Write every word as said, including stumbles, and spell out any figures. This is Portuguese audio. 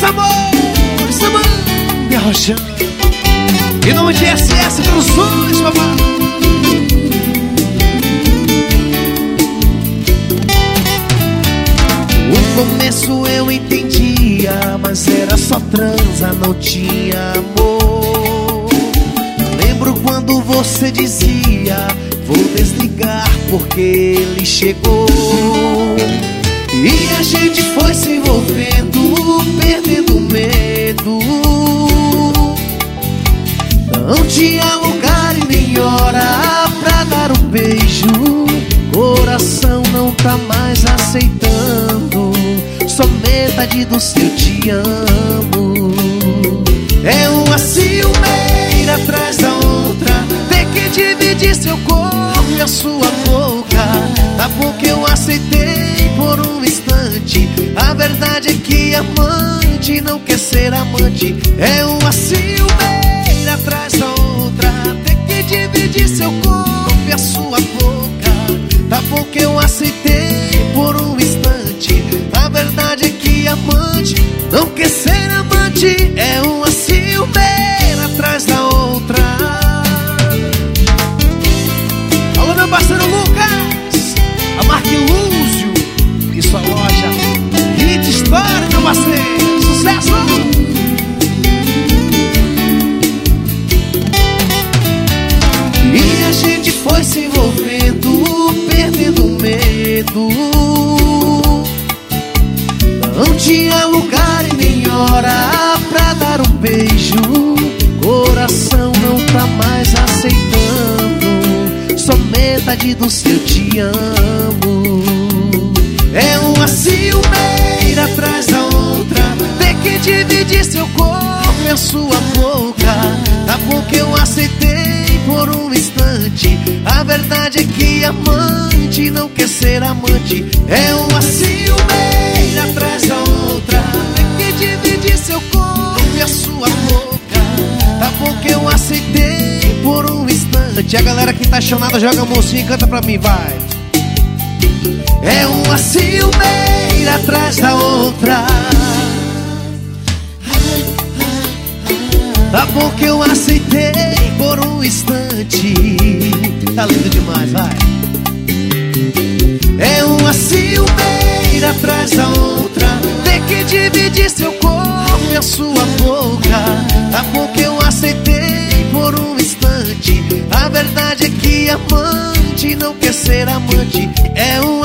esse amor, esse amor me arrochando. Em nome de S S Produções, papai. No começo eu entendia, mas era só transa, não tinha amor. Lembro quando você dizia: vou desligar porque ele chegou. E a gente foi se envolvendo, perdendo medo. Não tinha lugar e nem hora pra dar um beijo. Coração não tá mais aceitando só metade do seu te amo. É uma ciumeira atrás da outra, ter que dividir seu corpo e a sua boca. Tá bom que eu aceitei por um instante, a verdade é que amante não quer ser amante. É uma ciumeira atrás da outra, ter que dividir seu corpo e a sua boca. Tá bom que eu aceitei por um instante, a verdade é que amante não quer ser amante. É uma ciumeira atrás da outra. Alô, meu parceiro Lucas, a marca Ilúzio e sua loja Hit Store, meu parceiro, sucesso! E a gente foi se envolvendo, perdendo medo. Não tinha lugar e nem hora pra dar um beijo. Coração não tá mais aceitando só metade do seu te amo. É uma ciumeira atrás da outra, ter que dividir seu corpo e a sua boca. Tá bom que eu aceitei por um instante, a verdade é que amante não quer ser amante. É uma ciumeira atrás da outra, ter que dividir seu corpo e a sua boca. Tá bom que eu aceitei por um instante. A galera que tá chonada joga a mãozinha e canta pra mim, vai. É uma ciumeira atrás da outra. Tá bom que eu aceitei por um instante. Tá lindo demais, vai. É uma ciumeira atrás da outra, ter que dividir seu corpo e a sua boca. Tá bom que eu aceitei por um instante, a verdade é que amante não quer ser amante. É uma